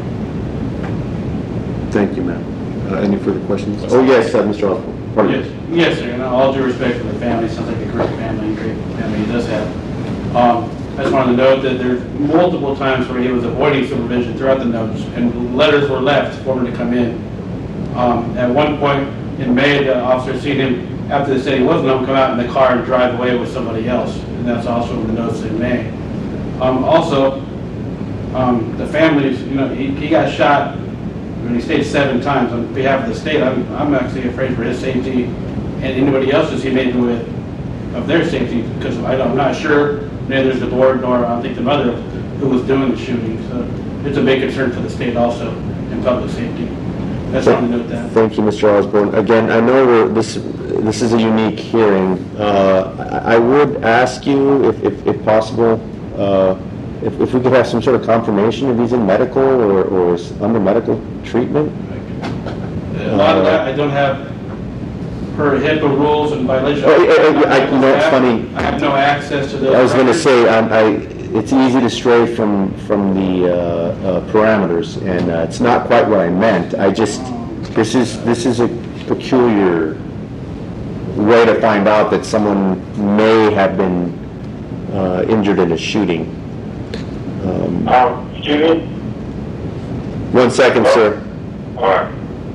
Thank you, ma'am. Uh, any further questions? Oh, yes, uh, Mister Osborne. Pardon me. Yes, yes, sir, and all due respect for the family, sounds like a great family, great family he does have. Um, I just wanted to note that there's multiple times where he was avoiding supervision throughout the notes, and letters were left for him to come in. Um, at one point in May, the officer seen him, after they said he wasn't home, come out in the car and drive away with somebody else, and that's also in the notes in May. Um, also, um, the families, you know, he, he got shot when he stayed seven times. On behalf of the state, I'm, I'm actually afraid for his safety and anybody else's he may do with, of their safety, because I don't, I'm not sure, neither is the board nor I think the mother who was doing the shooting. So it's a big concern for the state also in public safety. That's all to note that. Thank you, Mister Osborne. Again, I know we're, this this is a unique hearing. Uh, I, I would ask you, if, if, if possible, uh, if, if we could have some sort of confirmation if he's in medical or, or is under medical treatment. A lot of that I don't have per HIPAA rules and violations. Oh, I, I, I, you know, it's funny. I have no access to those. I was going to records. say, I, I, it's easy to stray from from the uh, uh, parameters, and uh, it's not quite what I meant. I just, this is this is a peculiar way to find out that someone may have been uh, injured in a shooting. Um, Um, excuse me? one second, sir. All right.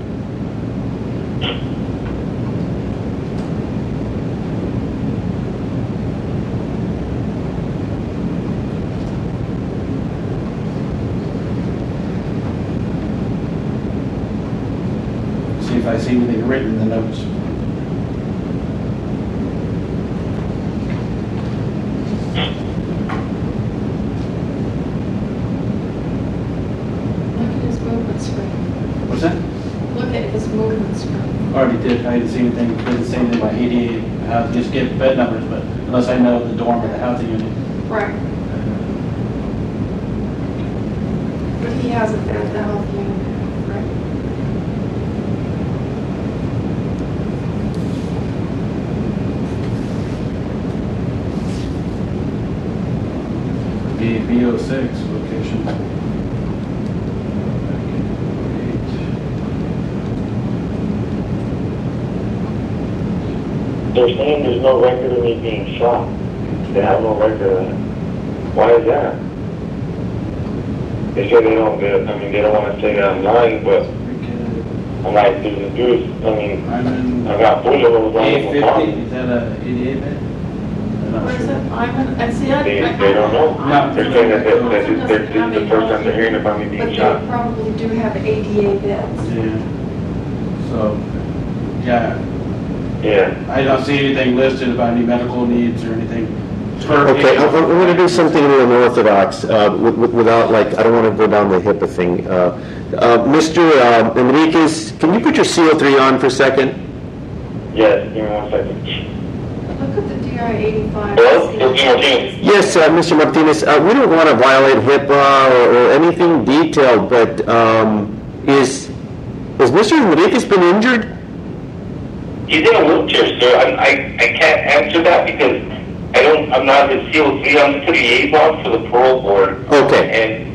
See if I see anything written in the notes. Look at his movement screen. What's that? Look at his movement screen. Already did. I didn't see anything, didn't say anything about A D A, how to just get bed numbers, but unless I know the dorm or the housing unit. Right. But he hasn't been at the health unit, right? B, B O six location. They're saying there's no record of me being shot. They have no record of that. Why is that? They say they don't, they, I mean, they don't want to say that I'm lying, but I'm like, there's a dude, I mean, I'm in I got bullet holes all A over my fifty, body. is that a eighty-eight bed? I'm not Where is sure. it? I'm in, I see, I. They, I- they don't know. No. They're saying that, that, that this, this is the first time they're hearing about me But being they shot. probably do have A D A beds. Yeah. So, yeah, Yeah. I don't see anything listed about any medical needs or anything. per Okay, age. I'm, I'm going to do something a little unorthodox, uh, wi- wi- without, like, I don't want to go down the HIPAA thing. Uh, uh, Mister uh, Enriquez, can you put your C O three on for a second? Yes, give me one second. Look at the D I eighty-five. Hello? Yes, Martinez. Yes, uh, Mister Martinez, uh, we don't want to violate HIPAA or, or anything detailed, but um, is has Mister Enriquez been injured? He's in a wheelchair, sir. I, I, I can't answer that because I don't, I'm not the C O three, I'm the liaison for the parole board. Okay. And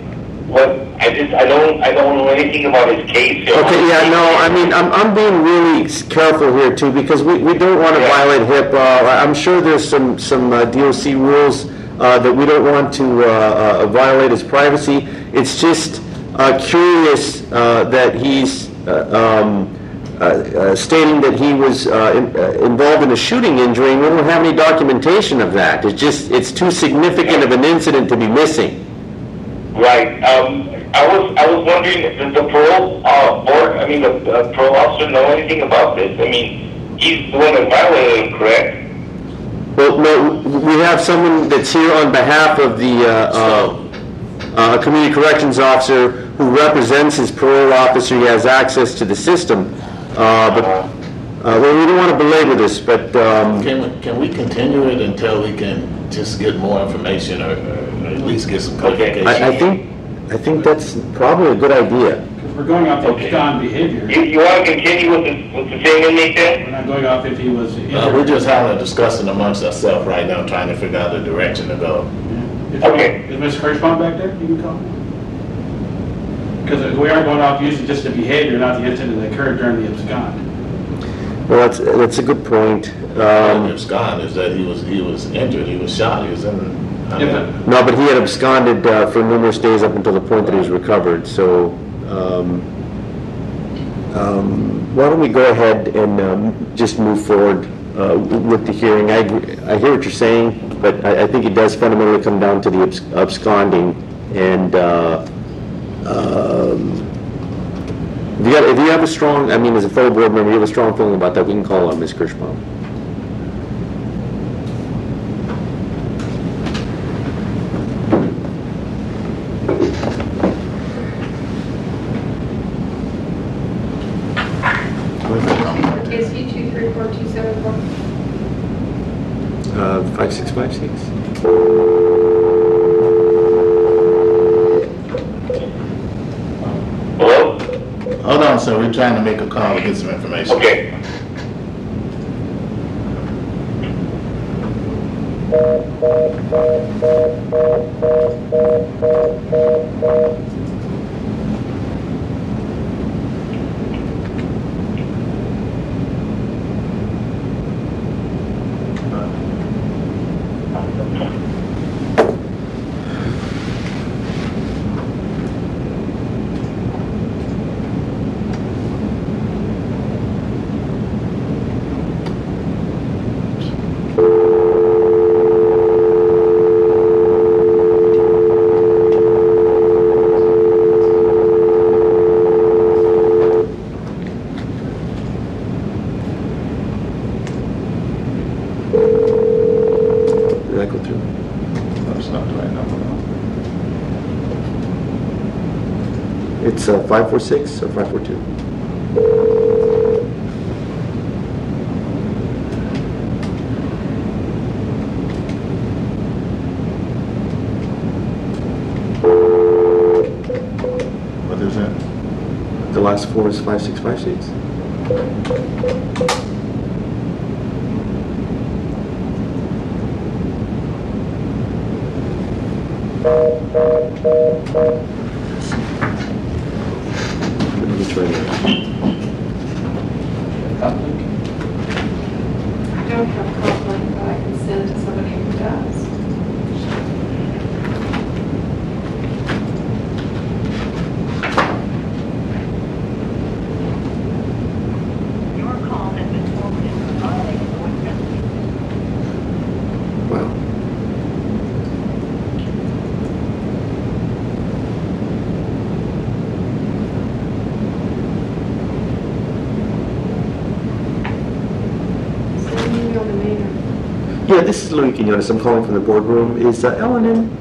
what, I just, I don't, I don't know anything about his case. You know? Okay, yeah, no, I mean, I'm, I'm being really careful here too, because we, we don't want to Yeah. violate HIPAA. I'm sure there's some, some uh, D O C rules uh, that we don't want to uh, uh, violate his privacy. It's just uh, curious uh, that he's uh, um, uh, uh, stating that he was uh, in, uh, involved in a shooting injury, and we don't have any documentation of that. It's just, it's too significant of an incident to be missing. Right. Um, I was I was wondering, does the parole uh, board, I mean, the uh, parole officer know anything about this? I mean, he's the one that violated him, correct? Well, no, we have someone that's here on behalf of the uh, uh, uh, community corrections officer who represents his parole officer. He has access to the system. Uh, but uh, well, we don't want to belabor this, but um, Can we, can we continue it until we can just get more information, or, or at least get some clarification? I, I think I think that's probably a good idea. Because we're going off the Okay. abscond behavior. You, you want to continue with the, with the same inmate then? We're not going off if he was injured. Uh, we're just having a discussion amongst ourselves right now, trying to figure out the direction to go. Yeah. If- Okay. Is Miz Kirschbaum back there? You can call. Because we are going off using just the behavior, not the incident that occurred during the abscond. Well, that's that's a good point. Um, Um, abscond is that he was he was injured, he was shot, he was in. I mean, Yeah, but- no, but he had absconded uh, for numerous days up until the point that he was recovered. So, um, um, why don't we go ahead and um, just move forward uh, with the hearing? I agree- I hear what you're saying, but I, I think it does fundamentally come down to the abs- absconding. And uh, um, if you got, if you have a strong, I mean, as a fellow board member, you have a strong feeling about that, we can call on Miz Kirschbaum. Is he two three four two seven four? Uh, five six five six. Hello? Hold on, sir, we're trying to make a call to get some information. Okay. Did that go through? That's not the right number. It's uh, five four six or five four two? What is that? The last four is five six five six. Let me try that. I don't have a conflict, but I can send to somebody who does. Your call has been forwarded to the automated voice message. Wow. Send an email to Maynard. Yeah, this is Louis Quinones. I'm calling from the boardroom. Is uh, Ellen in?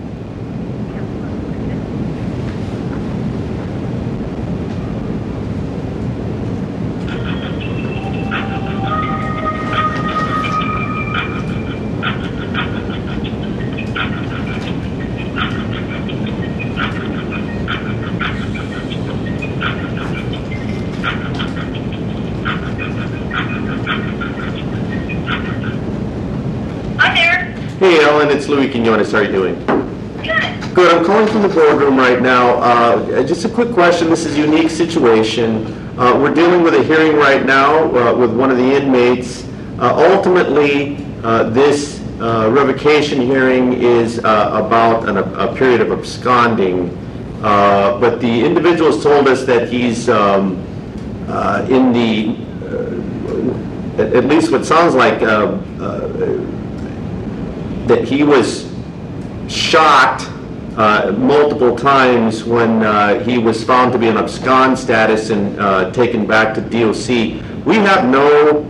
Hi there. Hey, Ellen, it's Louis Quinones. How are you doing? Good. Good, I'm calling from the boardroom right now. Uh, Just a quick question, this is a unique situation. Uh, We're dealing with a hearing right now uh, with one of the inmates. Uh, Ultimately, uh, this uh, revocation hearing is uh, about an- a period of absconding, Uh, but the individual has told us that he's um, uh, in the, uh, at at least what sounds like, uh, uh, that he was shot uh, multiple times when uh, he was found to be in abscond status and uh, taken back to D O C. We have no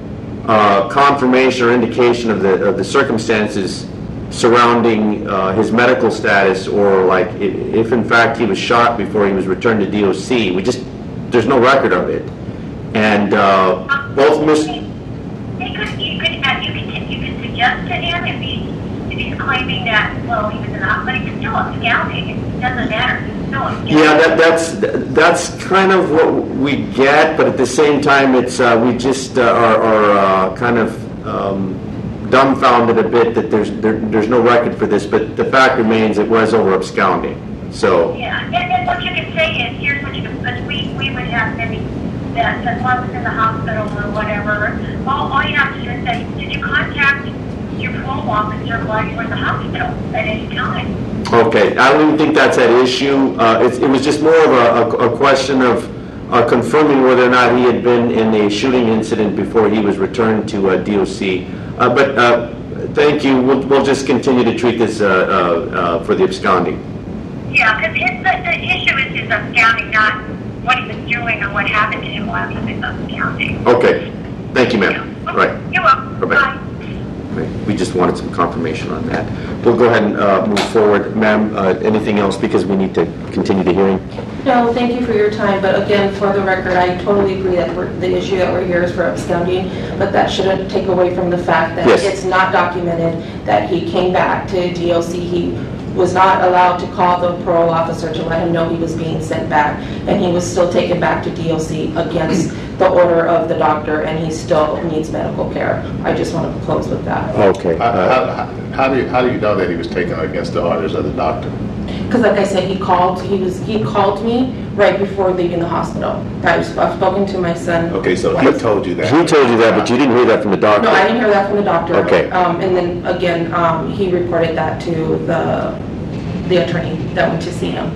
uh, confirmation or indication of the, of the circumstances surrounding uh, his medical status, or like i- if in fact he was shot before he was returned to D O C. We just, there's no record of it. And uh, both Miss They could, you could, uh, you could, you could suggest to him if he, if he's claiming that, well, he was in the hospital, but he was still absconding. It doesn't matter. He's still absconding. Yeah, that, that's, that's kind of what we get, but at the same time, it's, uh, we just uh, are, are uh, kind of um, dumbfounded a bit that there's, there, there's no record for this, but the fact remains it was over absconding, so. Yeah, and then what you can say is, here's what you can, because we, we would have maybe, that, that one was in the hospital or whatever. All, all you have to do is say, did you contact your parole officer while you were in the hospital at any time? Okay, I don't even think that's at issue. Uh, it, it was just more of a, a, a question of uh, confirming whether or not he had been in a shooting incident before he was returned to uh, D O C. Uh, but uh, thank you. We'll, we'll just continue to treat this uh, uh, uh, for the absconding. Yeah, because the, the issue is his absconding, not what he was doing or what happened to him while he was absconding. Okay, thank you, ma'am. Right. You're welcome. Bye-bye. Bye. Right. We just wanted some confirmation on that. We'll go ahead and uh, move forward. Ma'am, uh, anything else, because we need to continue the hearing? No, thank you for your time, but again, for the record, I totally agree that we're, the issue that we're here is for absconding, but that shouldn't take away from the fact that Yes. it's not documented that he came back to D O C. He was not allowed to call the parole officer to let him know he was being sent back, and he was still taken back to D O C against the order of the doctor, and he still needs medical care. I just want to close with that. Okay. How, uh, how, how do you, how do you know that he was taken against the orders of the doctor? Because like I said, he called, he was, he called me right before leaving the hospital. I've I've spoken to my son. Okay, so he twice. told you that. He told you that, but you didn't hear that from the doctor? No, I didn't hear that from the doctor. Okay. Um, and then again, um, he reported that to the, the attorney that went to see him.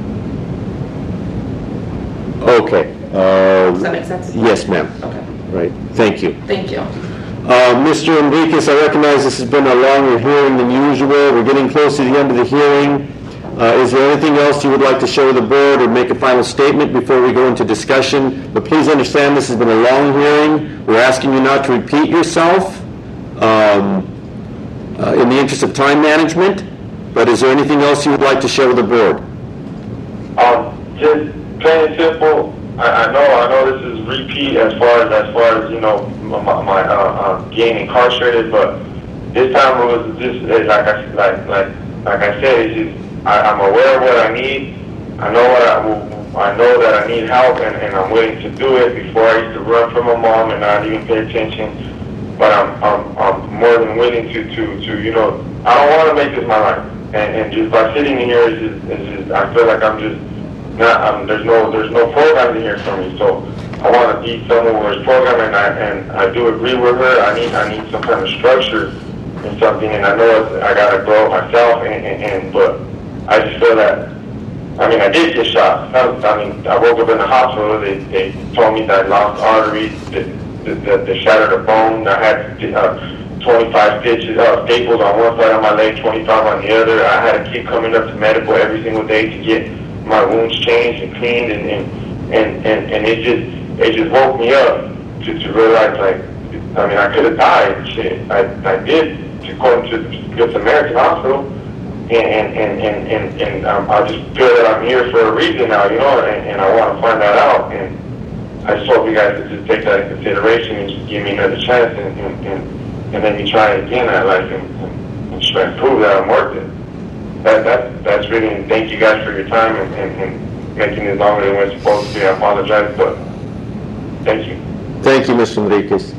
Okay. uh, Does that make sense? Yes, ma'am. Okay, Right. Thank you. thank you. Uh, Mister Enriquez, I recognize this has been a longer hearing than usual. We're getting close to the end of the hearing. Uh, Is there anything else you would like to show the board or make a final statement before we go into discussion? But please understand, this has been a long hearing. We're asking you not to repeat yourself um, uh, in the interest of time management. But is there anything else you would like to share with the board? Um, just plain and simple. I, I know, I know this is repeat as far as as far as you know my, my uh, uh, being incarcerated, but this time it was just uh, like I like like like I said, it's just I, I'm aware of what I need. I know what I I know that I need help, and, and I'm willing to do it. Before I used to run from my mom and not even pay attention, but I'm I'm, I'm more than willing to, to, to you know I don't want to make this my life, and, and just by sitting here is just, is just I feel like I'm just not um, there's no there's no program in here for me. So I want to be someone where there's program, and I and I do agree with her. I need I need some kind of structure and something, and I know it's, I gotta grow it myself, and, and, and but I just feel that. I mean, I did get shot. I, I mean, I woke up in the hospital. They, they told me that I lost arteries, that, that, that shattered a bone. I had uh, twenty-five stitches, uh, staples on one side of my leg, twenty-five on the other. I had to keep coming up to medical every single day to get my wounds changed and cleaned, and and, and, and, and it just it just woke me up to, to realize, like, I mean, I could have died. Shit, I, I did, according to the Good Samaritan Hospital. And and, and, and, and um, I just feel that I'm here for a reason now, you know, and, and I want to find that out. And I just hope you guys would just take that into consideration and just give me another chance, and, and, and, and let me try it again at life, and, and, and try to prove that I'm worth it. That, that, that's really, and thank you guys for your time and, and, and making it longer than it's supposed to be. I apologize, but thank you. Thank you, Mister Enriquez.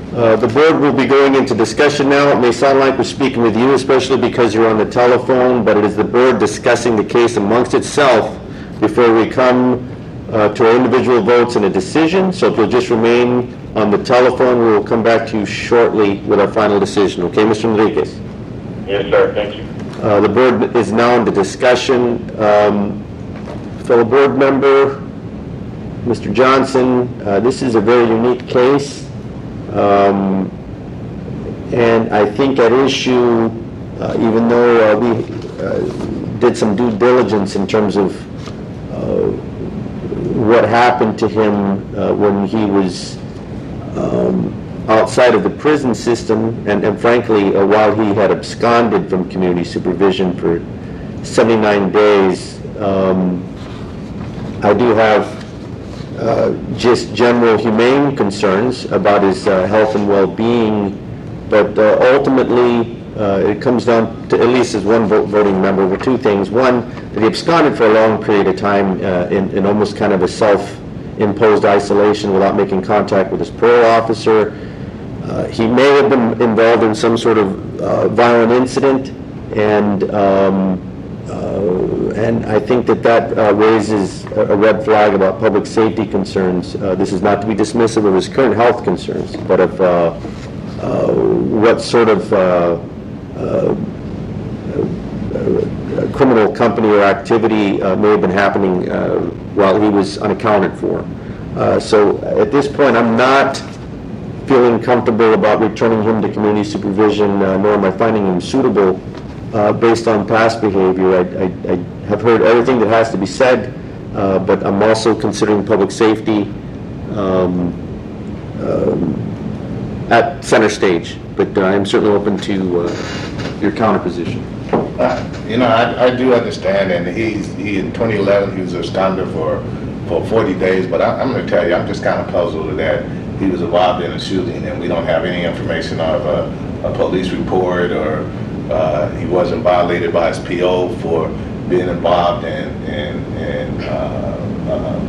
Uh, The board will be going into discussion now. It may sound like we're speaking with you, especially because you're on the telephone, but it is the board discussing the case amongst itself before we come uh, to our individual votes and a decision. So if you'll just remain on the telephone, we will come back to you shortly with our final decision. Okay, Mister Enriquez? Yes, sir, thank you. Uh, The board is now in the discussion. Um, Fellow board member, Mister Johnson, uh, this is a very unique case. Um, and I think at issue, uh, even though uh, we uh, did some due diligence in terms of uh, what happened to him uh, when he was um, outside of the prison system, and, and frankly, uh, while he had absconded from community supervision for seventy-nine days, um, I do have Uh, just general humane concerns about his uh, health and well-being, but uh, ultimately uh, it comes down to, at least as one vote voting member, with two things. One, that he absconded for a long period of time uh, in, in almost kind of a self-imposed isolation without making contact with his parole officer. Uh, he may have been involved in some sort of uh, violent incident, and um, uh, and I think that that uh, raises a red flag about public safety concerns. Uh, this is not to be dismissive of his current health concerns, but of uh, uh, what sort of uh, uh, uh, criminal company or activity uh, may have been happening uh, while he was unaccounted for. Uh, so at this point, I'm not feeling comfortable about returning him to community supervision, uh, nor am I finding him suitable uh, based on past behavior. I, I, I have heard everything that has to be said, uh, but I'm also considering public safety um, um, at center stage. But uh, I'm certainly open to uh, your counter position. Uh, you know, I, I do understand, and he's he in twenty eleven he was absconded for for forty days. But I, I'm going to tell you, I'm just kind of puzzled that he was involved in a shooting, and we don't have any information of a, a police report, or uh, he wasn't violated by his P O for being involved in in, in uh, uh,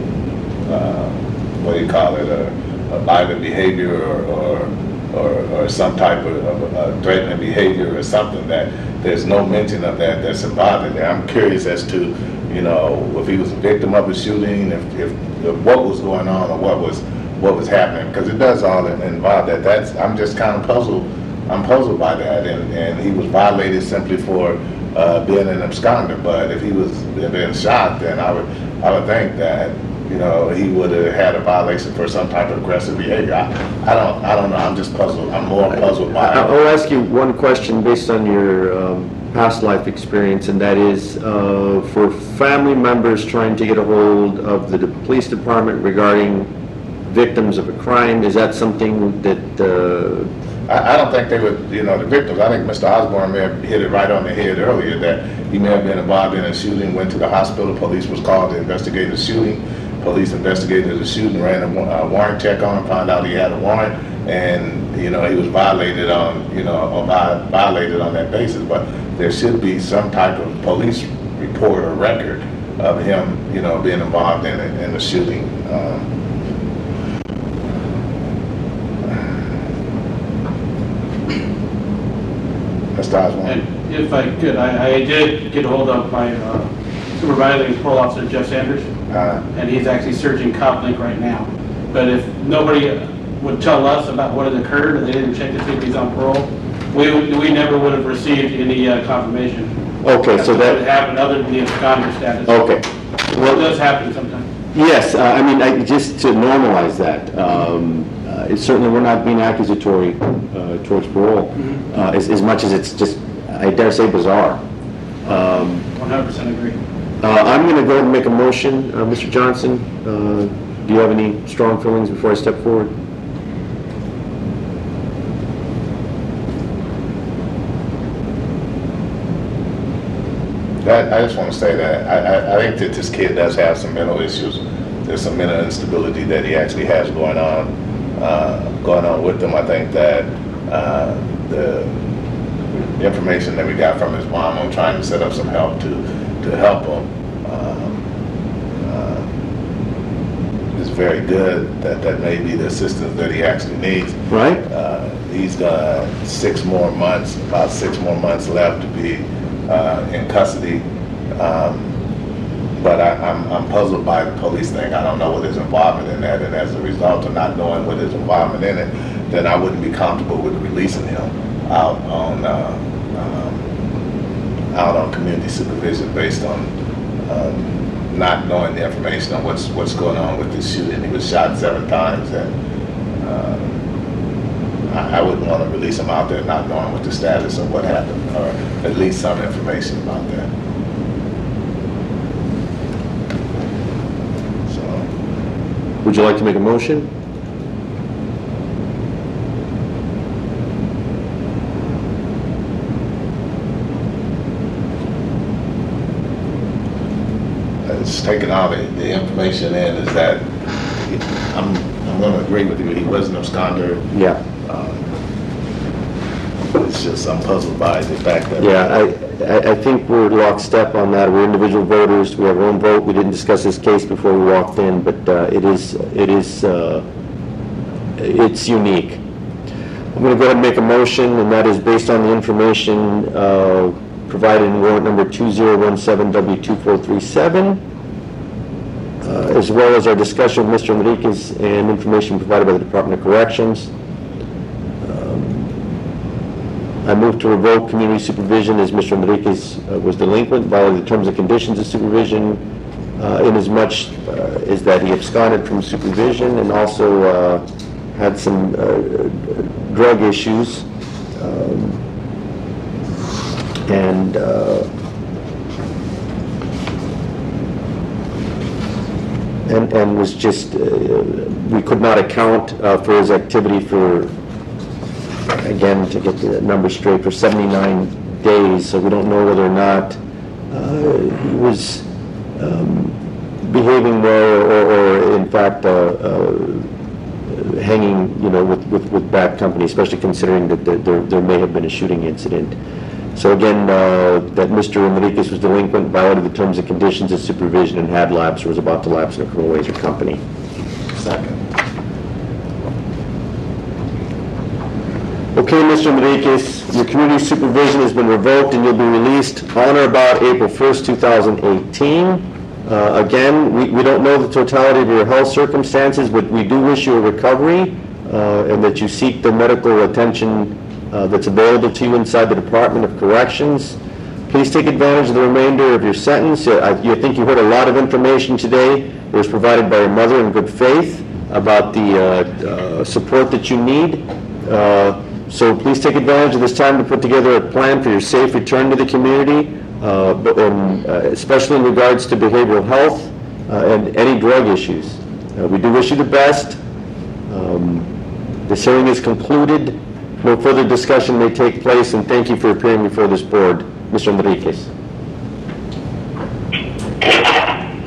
uh, what do you call it, a, a violent behavior, or, or or or some type of, of uh, threatening behavior, or something that there's no mention of that that's involved in there. I'm curious as to, you know, if he was a victim of a shooting, if, if, if what was going on, or what was what was happening, because it does all involve that. That's I'm just kind of puzzled. I'm puzzled by that, and, and he was violated simply for uh, being an absconder. But if he was being shot, then I would I would think that, you know, he would have had a violation for some type of aggressive behavior. I, I don't I don't know. I'm just puzzled. I'm more puzzled by it. I'll ask you one question based on your um, past life experience, and that is uh, for family members trying to get a hold of the police department regarding victims of a crime. Is that something that uh, I, I don't think they would, you know, the victims, I think Mister Osborne may have hit it right on the head earlier, that he may have been involved in a shooting, went to the hospital, police was called to investigate the shooting. Police investigated the shooting, ran a uh, warrant check on him, found out he had a warrant, and, you know, he was violated on, you know, on, violated on that basis. But there should be some type of police report or record of him, you know, being involved in, in the shooting. Um, Mister Osborne. And if I could, I, I did get a hold of my uh, supervising parole officer, Jeff Sanders, Uh, and he's actually searching CopLink right now. But if nobody would tell us about what had occurred, and they didn't check to see if he's on parole, we we never would have received any uh, confirmation. okay, so What had that, happened other than the absconder status. okay. Well, it does happen sometimes. Yes, uh, I mean, I, just to normalize that, um, uh, it's certainly, we're not being accusatory uh, towards parole, uh, as, as much as it's just, I dare say, bizarre. Um, one hundred percent agree. uh, I'm going to go ahead and make a motion. Uh, Mister Johnson, uh, do you have any strong feelings before I step forward? I, I just want to say that I, I, I think that this kid does have some mental issues. There's some mental instability that he actually has going on, uh, going on with him. I think that uh, the information that we got from his mom on trying to set up some help to to help him um, uh, is very good, that that may be the assistance that he actually needs. Right? Uh, he's got six more months, about six more months left to be uh, in custody. Um, but I, I'm, I'm puzzled by the police thing. I don't know what his involvement in that, and as a result of not knowing what his involvement in it, then I wouldn't be comfortable with releasing him out on uh, um, out on community supervision based on um, not knowing the information on what's what's going on with this shooting. He was shot seven times, and uh, I, I wouldn't want to release him out there not knowing what the status of what happened, or at least some information about that. So, Would you like to make a motion? it's taking all the, the information in is that I'm I'm going to agree with you. He was an absconder. Yeah. Um, it's just I'm puzzled by the fact that. Yeah, I, I, I think we're lockstep on that. We're individual voters. We have our own vote. We didn't discuss this case before we walked in, but uh, it is it is uh, it's unique. I'm going to go ahead and make a motion, and that is based on the information uh, provided in warrant number two zero one seven W two four three seven, uh, as well as our discussion with Mister Enriquez and information provided by the Department of Corrections. I move to revoke community supervision as Mister Enriquez uh, was delinquent, violated the terms and conditions of supervision, uh, inasmuch uh, as that he absconded from supervision and also uh, had some uh, drug issues, um, and uh, and and was just uh, we could not account uh, for his activity for. Again, to get the numbers straight, for seventy-nine days, so we don't know whether or not uh, he was um, behaving well, or, or in fact uh, uh, hanging, you know, with, with, with bad company, especially considering that there, there, there may have been a shooting incident. So again, uh, that Mister Enriquez was delinquent, violated the terms and conditions of supervision, and had lapsed or was about to lapse in a criminal wager company. Second. Okay, Mister Enriquez, your community supervision has been revoked and you'll be released on or about April first, two thousand eighteen. Uh, again, we, we don't know the totality of your health circumstances, but we do wish you a recovery uh, and that you seek the medical attention uh, that's available to you inside the Department of Corrections. Please take advantage of the remainder of your sentence. Uh, I you think you heard a lot of information today that was provided by your mother in good faith about the uh, uh, support that you need. Uh, So please take advantage of this time to put together a plan for your safe return to the community, uh, but, um, uh, especially in regards to behavioral health uh, and any drug issues. Uh, we do wish you the best. Um, this hearing is concluded. No further discussion may take place, and thank you for appearing before this board. Mister Enriquez.